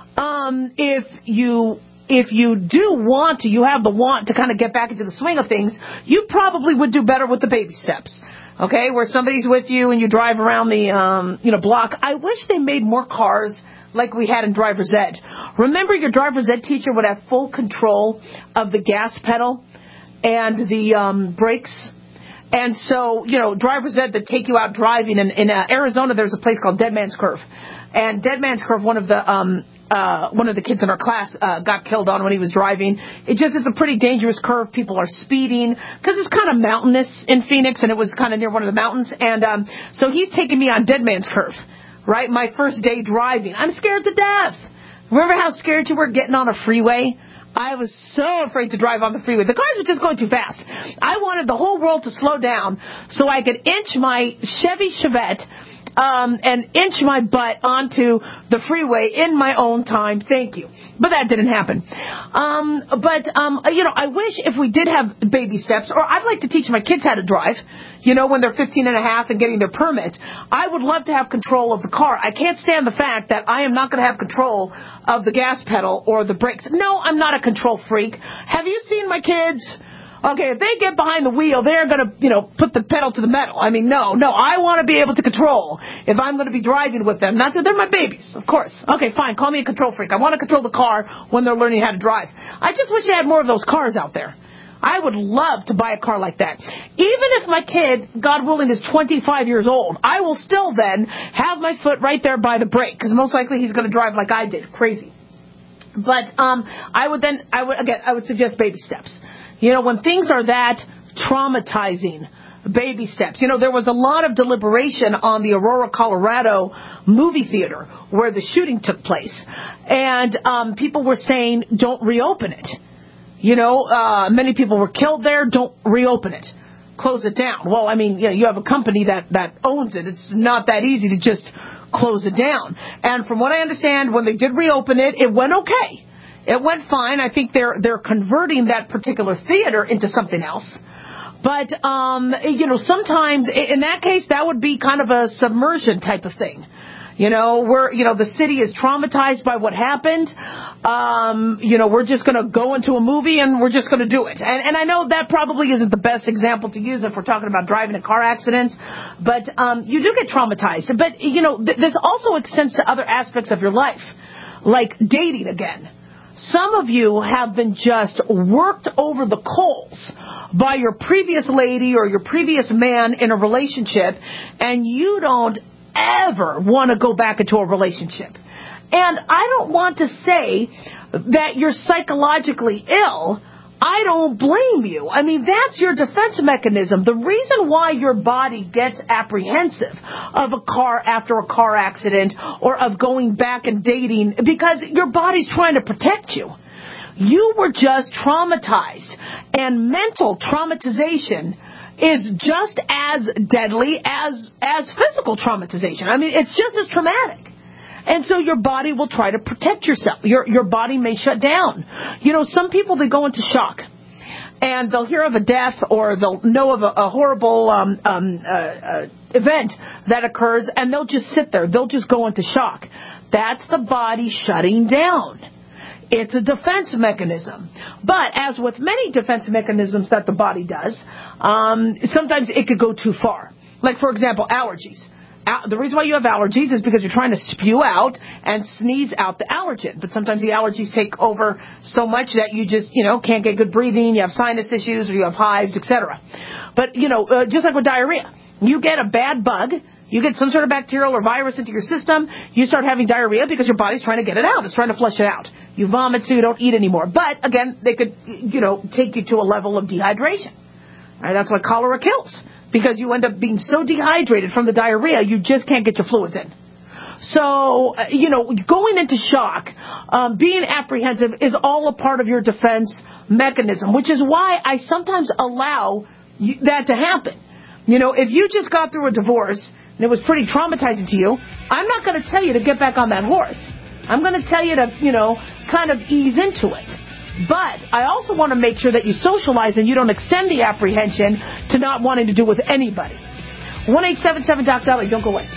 if you do want to, you have the want to kind of get back into the swing of things, you probably would do better with the baby steps. Okay, where somebody's with you and you drive around the, block. I wish they made more cars like we had in driver's ed. Remember, your driver's ed teacher would have full control of the gas pedal and the brakes. And so, driver's ed that take you out driving. In Arizona, there's a place called Dead Man's Curve. And Dead Man's Curve, one of the kids in our class got killed on when he was driving. It's a pretty dangerous curve. People are speeding because it's kind of mountainous in Phoenix, and it was kind of near one of the mountains. And so he's taking me on Dead Man's Curve, right? My first day driving. I'm scared to death. Remember how scared you were getting on a freeway? I was so afraid to drive on the freeway. The cars were just going too fast. I wanted the whole world to slow down so I could inch my Chevy Chevette and inch my butt onto the freeway in my own time. Thank you. But that didn't happen. I wish if we did have baby steps, or I'd like to teach my kids how to drive, when they're 15 and a half and getting their permit. I would love to have control of the car. I can't stand the fact that I am not going to have control of the gas pedal or the brakes. No, I'm not a control freak. Have you seen my kids? Okay, if they get behind the wheel, they're going to, put the pedal to the metal. I mean, no, I want to be able to control if I'm going to be driving with them. That's it. They're my babies, of course. Okay, fine, call me a control freak. I want to control the car when they're learning how to drive. I just wish they had more of those cars out there. I would love to buy a car like that. Even if my kid, God willing, is 25 years old, I will still then have my foot right there by the brake, because most likely he's going to drive like I did, crazy. But I would suggest baby steps. When things are that traumatizing, baby steps. There was a lot of deliberation on the Aurora, Colorado movie theater where the shooting took place. And people were saying, don't reopen it. Many people were killed there. Don't reopen it. Close it down. Well, I mean, you have a company that owns it. It's not that easy to just close it down. And from what I understand, when they did reopen it, it went okay. It went fine. I think they're converting that particular theater into something else. But, sometimes in that case, that would be kind of a submersion type of thing. Where, the city is traumatized by what happened. We're just going to go into a movie and we're just going to do it. And I know that probably isn't the best example to use if we're talking about driving in car accidents, but you do get traumatized. But, this also extends to other aspects of your life, like dating again. Some of you have been just worked over the coals by your previous lady or your previous man in a relationship, and you don't ever want to go back into a relationship. And I don't want to say that you're psychologically ill. I don't blame you. I mean, that's your defense mechanism. The reason why your body gets apprehensive of a car after a car accident or of going back and dating, because your body's trying to protect you. You were just traumatized, and mental traumatization is just as deadly as physical traumatization. I mean, it's just as traumatic. And so your body will try to protect yourself. Your body may shut down. Some people, they go into shock. And they'll hear of a death or they'll know of a horrible event that occurs, and they'll just sit there. They'll just go into shock. That's the body shutting down. It's a defense mechanism. But as with many defense mechanisms that the body does, sometimes it could go too far. Like, for example, allergies. The reason why you have allergies is because you're trying to spew out and sneeze out the allergen. But sometimes the allergies take over so much that you just, can't get good breathing, you have sinus issues, or you have hives, etc. But, just like with diarrhea, you get a bad bug, you get some sort of bacterial or virus into your system, you start having diarrhea because your body's trying to get it out. It's trying to flush it out. You vomit so you don't eat anymore. But, again, they could, take you to a level of dehydration. Right? That's why cholera kills. Because you end up being so dehydrated from the diarrhea, you just can't get your fluids in. So, going into shock, being apprehensive is all a part of your defense mechanism, which is why I sometimes allow that to happen. If you just got through a divorce and it was pretty traumatizing to you, I'm not going to tell you to get back on that horse. I'm going to tell you to, kind of ease into it. But I also want to make sure that you socialize and you don't extend the apprehension to not wanting to do with anybody. 1-877-DOC-DOLLY. Don't go away.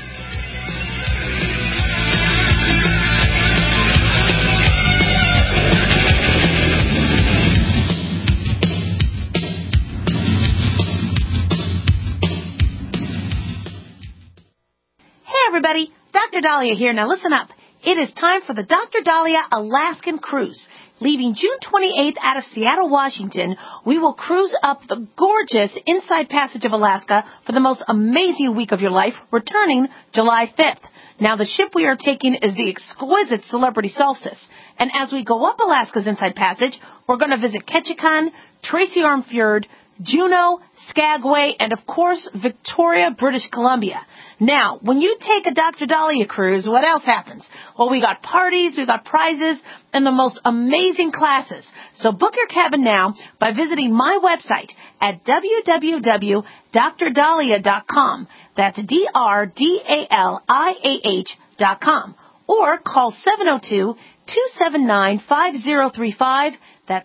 Hey, everybody. Dr. Dahlia here. Now, listen up. It is time for the Dr. Dahlia Alaskan Cruise. Leaving June 28th out of Seattle, Washington, we will cruise up the gorgeous Inside Passage of Alaska for the most amazing week of your life, returning July 5th. Now, the ship we are taking is the exquisite Celebrity Solstice. And as we go up Alaska's Inside Passage, we're going to visit Ketchikan, Tracy Arm Fjord, Juneau, Skagway, and, of course, Victoria, British Columbia. Now, when you take a Dr. Dahlia cruise, what else happens? Well, we got parties, we got prizes, and the most amazing classes. So book your cabin now by visiting my website at www.drdahlia.com. That's DRDALIAH.com. Or call 702-279-5035. That's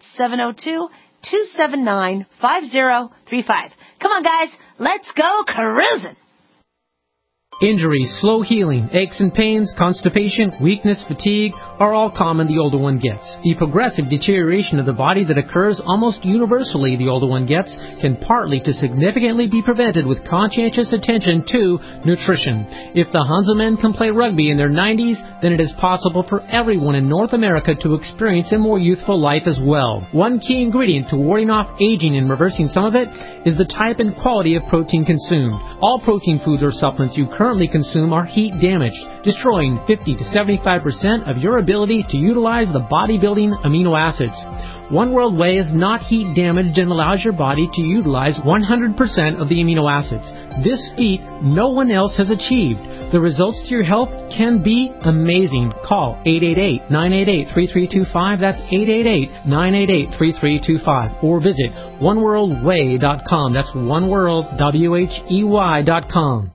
702-279-5035. Come on, guys. Let's go cruising. Injuries, slow healing, aches and pains, constipation, weakness, fatigue are all common the older one gets. The progressive deterioration of the body that occurs almost universally the older one gets can partly to significantly be prevented with conscientious attention to nutrition. If the Hanselmen can play rugby in their 90s, then it is possible for everyone in North America to experience a more youthful life as well. One key ingredient to warding off aging and reversing some of it is the type and quality of protein consumed. All protein foods or supplements you currently consume are heat damaged, destroying 50 to 75% of your ability to utilize the bodybuilding amino acids. One World Whey is not heat damaged and allows your body to utilize 100% of the amino acids. This feat no one else has achieved. The results to your health can be amazing. Call 888-988-3325. That's 888-988-3325. Or visit oneworldwhey.com. That's oneworld.com.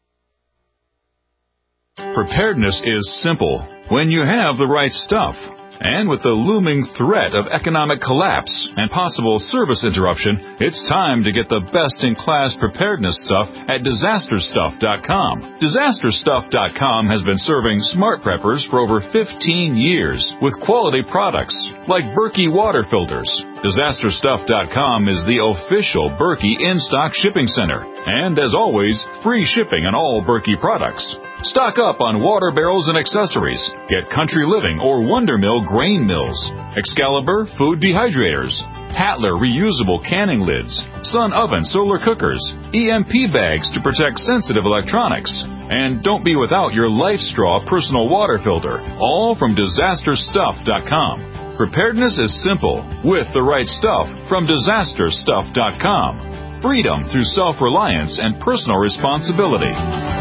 Preparedness is simple when you have the right stuff. And with the looming threat of economic collapse and possible service interruption, it's time to get the best-in-class preparedness stuff at DisasterStuff.com. DisasterStuff.com has been serving smart preppers for over 15 years with quality products like Berkey water filters. DisasterStuff.com is the official Berkey in-stock shipping center. And as always, free shipping on all Berkey products. Stock up on water barrels and accessories. Get Country Living or Wonder Mill grain mills, Excalibur food dehydrators, Tatler reusable canning lids, Sun oven solar cookers, EMP bags to protect sensitive electronics. And don't be without your LifeStraw personal water filter, all from DisasterStuff.com. Preparedness is simple with the right stuff from DisasterStuff.com. Freedom through self-reliance and personal responsibility.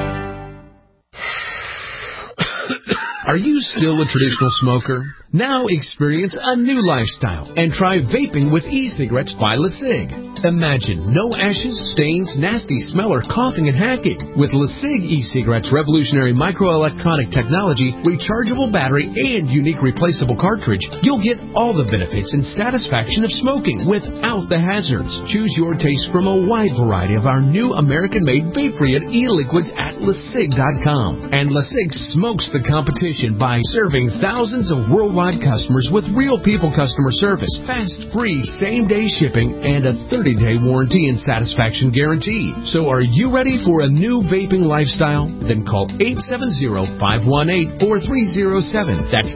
Are you still a traditional smoker? Now experience a new lifestyle and try vaping with e-cigarettes by LeSig. Imagine no ashes, stains, nasty smell, or coughing and hacking. With LeSig e-cigarettes' revolutionary microelectronic technology, rechargeable battery, and unique replaceable cartridge, you'll get all the benefits and satisfaction of smoking without the hazards. Choose your taste from a wide variety of our new American-made vape-free e-liquids at LeSig.com. And LeSig smokes the competition by serving thousands of worldwide customers with real people customer service, fast, free, same-day shipping, and a 30-day warranty and satisfaction guarantee. So are you ready for a new vaping lifestyle? Then call 870-518-4307. That's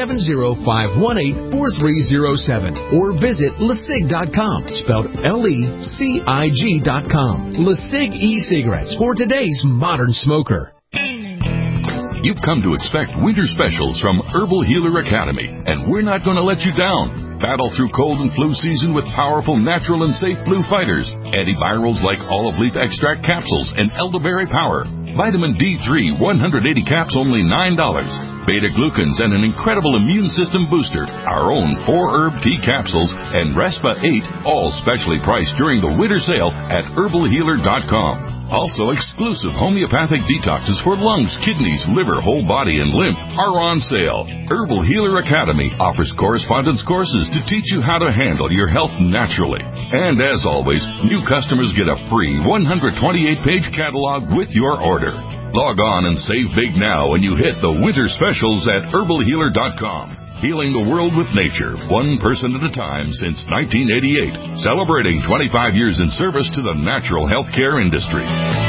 870-518-4307. Or visit LeSig.com, spelled LECIG.com. LeSig e-cigarettes for today's modern smoker. You've come to expect winter specials from Herbal Healer Academy, and we're not going to let you down. Battle through cold and flu season with powerful, natural, and safe flu fighters. Antivirals like olive leaf extract capsules and elderberry power. Vitamin D3, 180 caps, only $9. Beta-glucans and an incredible immune system booster. Our own 4-herb tea capsules and Respa 8, all specially priced during the winter sale at herbalhealer.com. Also, exclusive homeopathic detoxes for lungs, kidneys, liver, whole body, and lymph are on sale. Herbal Healer Academy offers correspondence courses to teach you how to handle your health naturally. And as always, new customers get a free 128-page catalog with your order. Log on and save big now when you hit the winter specials at herbalhealer.com. Healing the world with nature, one person at a time since 1988. Celebrating 25 years in service to the natural healthcare industry.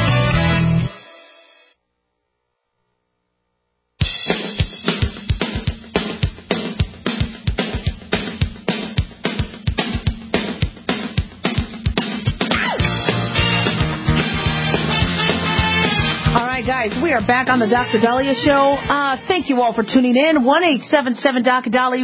Guys, we are back on the Dr. Dahlia Show. Thank you all for tuning in. 1-877-Dr.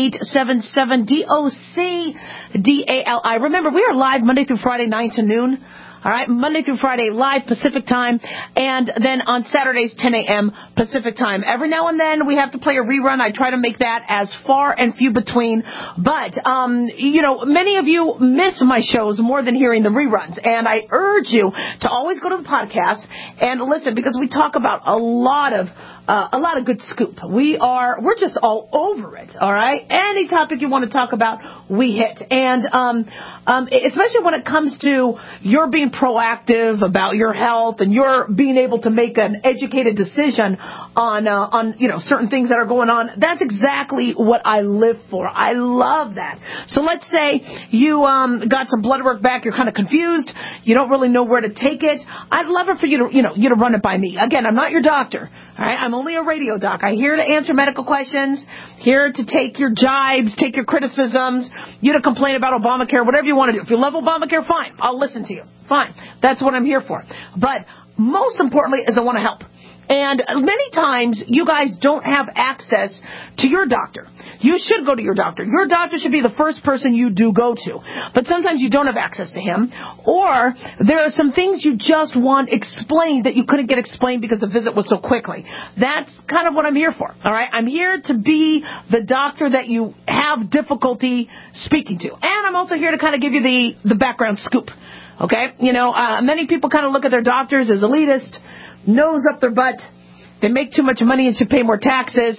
1-877-DOC-DALI. Remember, we are live Monday through Friday, 9 to noon. All right, Monday through Friday, live Pacific time, and then on Saturdays, 10 a.m. Pacific time. Every now and then, we have to play a rerun. I try to make that as far and few between. But, many of you miss my shows more than hearing the reruns, and I urge you to always go to the podcast and listen, because we talk about a lot of a lot of good scoop. We're just all over it, all right? Any topic you want to talk about, we hit. And especially when it comes to your being proactive about your health and you're being able to make an educated decision on certain things that are going on, that's exactly what I live for. I love that. So let's say you got some blood work back, you're kind of confused, you don't really know where to take it. I'd love it for you to run it by me. Again, I'm not your doctor. All right, I'm only a radio doc. I'm here to answer medical questions, here to take your jibes, take your criticisms, you to complain about Obamacare, whatever you want to do. If you love Obamacare, fine. I'll listen to you. Fine. That's what I'm here for. But most importantly is I want to help. And many times you guys don't have access to your doctor. You should go to your doctor. Your doctor should be the first person you do go to. But sometimes you don't have access to him. Or there are some things you just want explained that you couldn't get explained because the visit was so quickly. That's kind of what I'm here for. All right? I'm here to be the doctor that you have difficulty speaking to. And I'm also here to kind of give you the background scoop. Okay? Many people kind of look at their doctors as elitist, nose up their butt. They make too much money and should pay more taxes.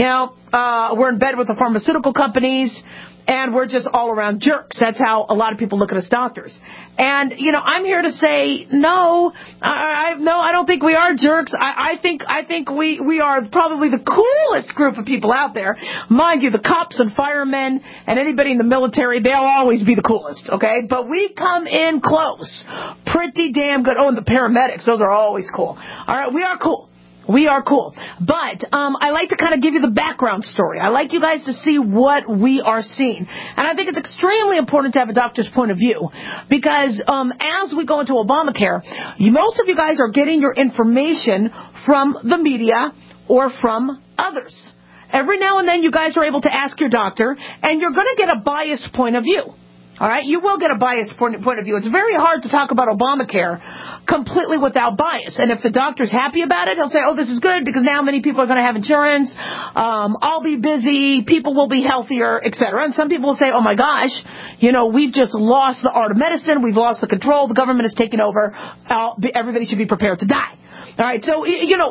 We're in bed with the pharmaceutical companies, and we're just all around jerks. That's how a lot of people look at us doctors. And, I'm here to say, no, I don't think we are jerks. I think we are probably the coolest group of people out there. Mind you, the cops and firemen and anybody in the military, they'll always be the coolest, okay? But we come in close. Pretty damn good. Oh, and the paramedics, those are always cool. All right, we are cool. We are cool. But I like to kind of give you the background story. I like you guys to see what we are seeing. And I think it's extremely important to have a doctor's point of view because as we go into Obamacare, most of you guys are getting your information from the media or from others. Every now and then you guys are able to ask your doctor, and you're going to get a biased point of view. All right, you will get a biased point of view. It's very hard to talk about Obamacare completely without bias. And if the doctor's happy about it, he'll say, oh, this is good because now many people are going to have insurance. I'll be busy. People will be healthier, etc. And some people will say, oh, my gosh, we've just lost the art of medicine. We've lost the control. The government is taking over. Everybody should be prepared to die. All right, so,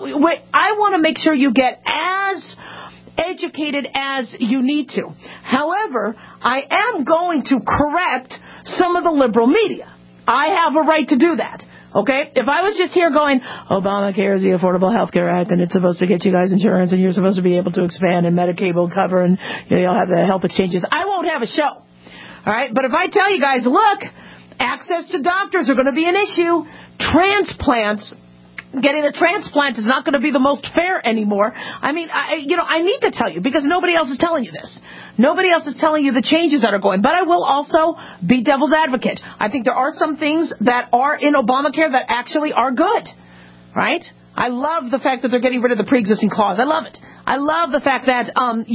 I want to make sure you get as educated as you need to. However, I am going to correct some of the liberal media. I have a right to do that. Okay? If I was just here going, Obamacare is the Affordable Health Care Act, and it's supposed to get you guys insurance, and you're supposed to be able to expand, and Medicaid will cover, and you'll have the health exchanges, I won't have a show. All right? But if I tell you guys, look, access to doctors are going to be an issue. Transplants, getting a transplant is not going to be the most fair anymore. I mean, I need to tell you because nobody else is telling you this. Nobody else is telling you the changes that are going. But I will also be devil's advocate. I think there are some things that are in Obamacare that actually are good, right? I love the fact that they're getting rid of the pre-existing clause. I love it. I love the fact that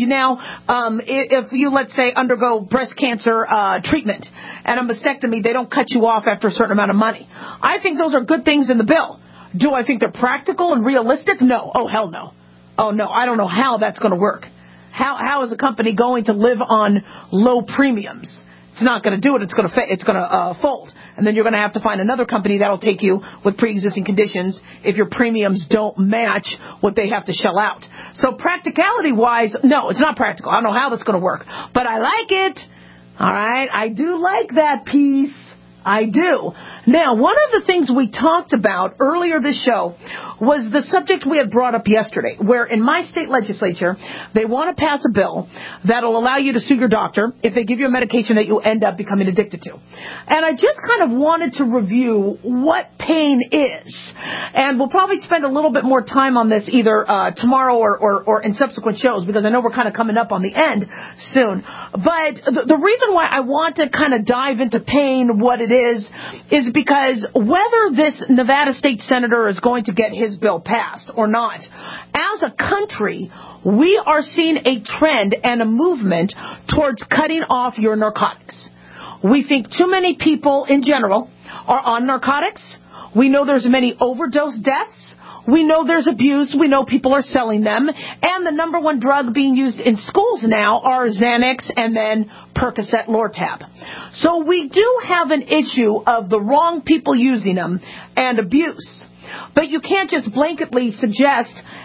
if you, let's say, undergo breast cancer treatment and a mastectomy, they don't cut you off after a certain amount of money. I think those are good things in the bill. Do I think they're practical and realistic? No. Oh, hell no. Oh, no. I don't know how that's going to work. How is a company going to live on low premiums? It's not going to do it. It's going to fold. And then you're going to have to find another company that'll take you with pre-existing conditions if your premiums don't match what they have to shell out. So practicality-wise, no, it's not practical. I don't know how that's going to work. But I like it. All right? I do like that piece. I do. Now, one of the things we talked about earlier this show was the subject we had brought up yesterday, where in my state legislature, they want to pass a bill that'll allow you to sue your doctor if they give you a medication that you end up becoming addicted to. And I just kind of wanted to review what pain is. And we'll probably spend a little bit more time on this either tomorrow or in subsequent shows, because I know we're kind of coming up on the end soon. But the reason why I want to kind of dive into pain, what it is because whether this Nevada state senator is going to get his bill passed or not, as a country, we are seeing a trend and a movement towards cutting off your narcotics. We think too many people in general are on narcotics. We know there's many overdose deaths. We know there's abuse. We know people are selling them. And the number one drug being used in schools now are Xanax and then Percocet, Lortab. So we do have an issue of the wrong people using them and abuse. But you can't just blanketly suggest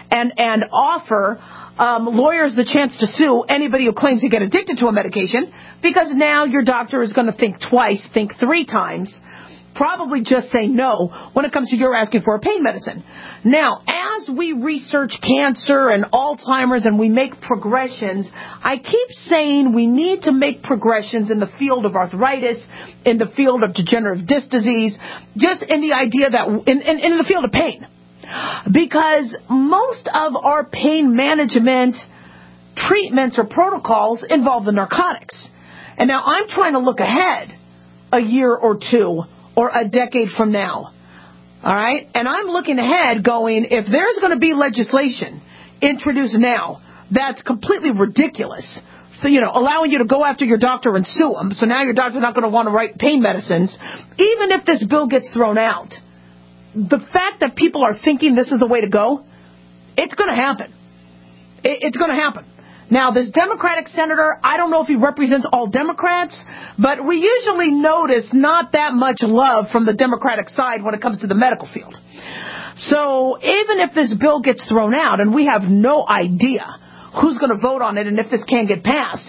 and offer lawyers the chance to sue anybody who claims to get addicted to a medication, because now your doctor is going to think twice, think 3 times, probably just say no when it comes to your asking for a pain medicine. Now, as we research cancer and Alzheimer's and we make progressions, I keep saying we need to make progressions in the field of arthritis, in the field of degenerative disc disease, just in the idea that in the field of pain. Because most of our pain management treatments or protocols involve the narcotics. And now I'm trying to look ahead a year or 2 or a decade from now. All right? And I'm looking ahead going, if there's going to be legislation introduced now that's completely ridiculous, so, allowing you to go after your doctor and sue them, so now your doctor's not going to want to write pain medicines, even if this bill gets thrown out, the fact that people are thinking this is the way to go, it's going to happen. It's going to happen. Now, this Democratic senator, I don't know if he represents all Democrats, but we usually notice not that much love from the Democratic side when it comes to the medical field. So even if this bill gets thrown out and we have no idea who's going to vote on it and if this can get passed,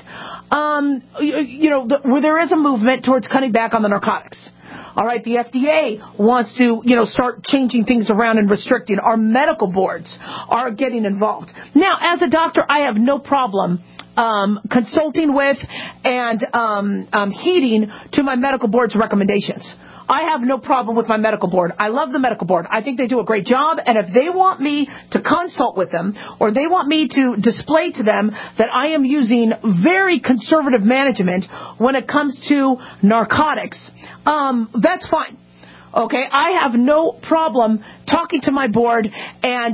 where there is a movement towards cutting back on the narcotics. All right, the FDA wants to, start changing things around and restricting. Our medical boards are getting involved. Now, as a doctor, I have no problem consulting with and heeding to my medical board's recommendations. I have no problem with my medical board. I love the medical board. I think they do a great job, and if they want me to consult with them or they want me to display to them that I am using very conservative management when it comes to narcotics, that's fine. Okay, I have no problem talking to my board and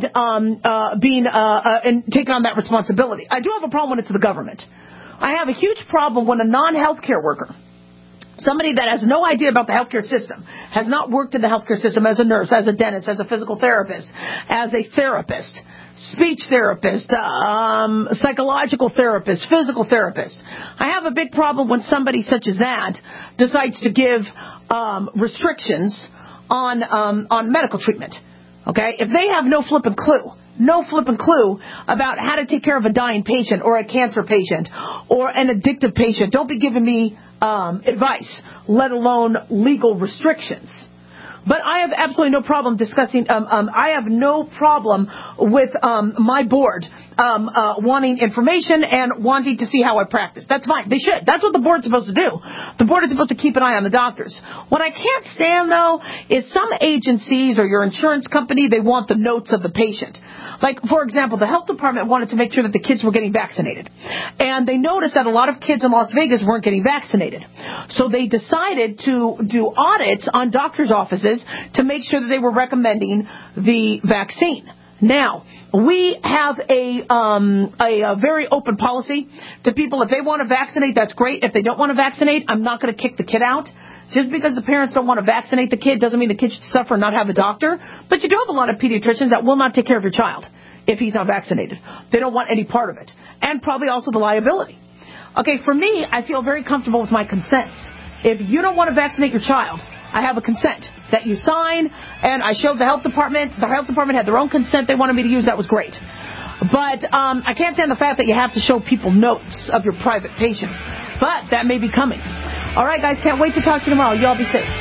taking on that responsibility. I do have a problem when it's the government. I have a huge problem when a non-healthcare worker, somebody that has no idea about the healthcare system, has not worked in the healthcare system as a nurse, as a dentist, as a physical therapist, as a therapist, speech therapist, psychological therapist, physical therapist. I have a big problem when somebody such as that decides to give restrictions on medical treatment. Okay? If they have no flipping clue about how to take care of a dying patient or a cancer patient or an addictive patient, don't be giving me advice, let alone legal restrictions. But I have absolutely no problem discussing, I have no problem with my board wanting information and wanting to see how I practice. That's fine. They should. That's what the board's supposed to do. The board is supposed to keep an eye on the doctors. What I can't stand, though, is some agencies or your insurance company, they want the notes of the patient. Like, for example, the health department wanted to make sure that the kids were getting vaccinated. And they noticed that a lot of kids in Las Vegas weren't getting vaccinated. So they decided to do audits on doctors' offices to make sure that they were recommending the vaccine. Now, we have a very open policy to people. If they want to vaccinate, that's great. If they don't want to vaccinate, I'm not going to kick the kid out. Just because the parents don't want to vaccinate the kid doesn't mean the kid should suffer and not have a doctor. But you do have a lot of pediatricians that will not take care of your child if he's not vaccinated. They don't want any part of it. And probably also the liability. Okay, for me, I feel very comfortable with my consents. If you don't want to vaccinate your child, I have a consent that you sign, and I showed the health department. The health department had their own consent they wanted me to use. That was great. But I can't stand the fact that you have to show people notes of your private patients. But that may be coming. All right, guys, can't wait to talk to you tomorrow. You all be safe.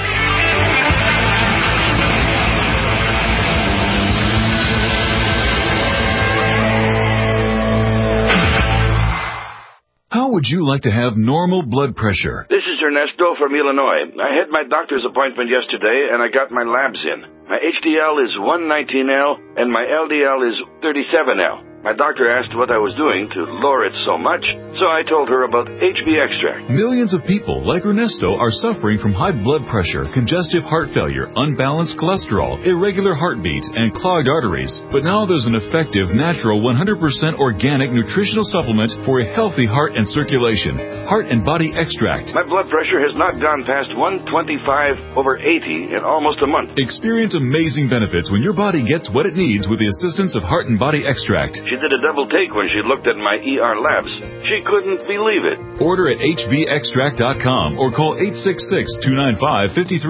How would you like to have normal blood pressure? This is Ernesto from Illinois. I had my doctor's appointment yesterday, and I got my labs in. My HDL is 119L, and my LDL is 37L. My doctor asked what I was doing to lower it so much, so I told her about HB Extract. Millions of people like Ernesto are suffering from high blood pressure, congestive heart failure, unbalanced cholesterol, irregular heartbeat, and clogged arteries. But now there's an effective, natural, 100% organic nutritional supplement for a healthy heart and circulation. Heart and Body Extract. My blood pressure has not gone past 125/80 in almost a month. Experience amazing benefits when your body gets what it needs with the assistance of Heart and Body Extract. She did a double take when she looked at my ER labs. She couldn't believe it. Order at hbextract.com or call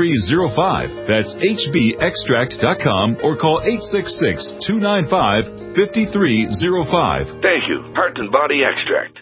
866-295-5305. That's hbextract.com or call 866-295-5305. 5305. Thank you. Heart and Body Extract.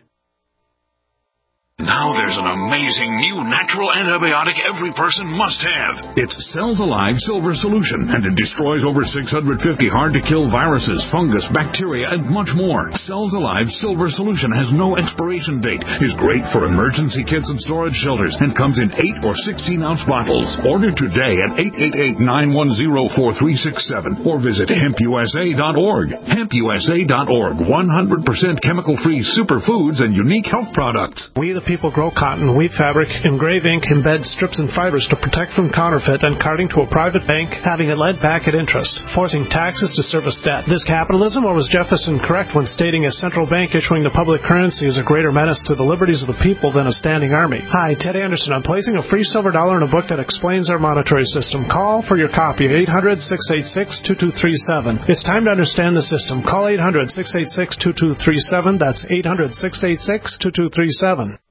Now there's an amazing new natural antibiotic every person must have. It's Cells Alive Silver Solution, and it destroys over 650 hard-to-kill viruses, fungus, bacteria, and much more. Cells Alive Silver Solution has no expiration date, is great for emergency kits and storage shelters, and comes in 8 or 16-ounce bottles. Order today at 888-910-4367 or visit hempusa.org. Hempusa.org, 100% chemical-free superfoods and unique health products. We the people grow cotton, weave fabric, engrave ink, embed strips and fibers to protect from counterfeit and carting to a private bank, having it lent back at interest, forcing taxes to service debt. This capitalism, or was Jefferson correct when stating a central bank issuing the public currency is a greater menace to the liberties of the people than a standing army? Hi, Ted Anderson. I'm placing a free silver dollar in a book that explains our monetary system. Call for your copy, 800-686-2237. It's time to understand the system. Call 800-686-2237. That's 800-686-2237.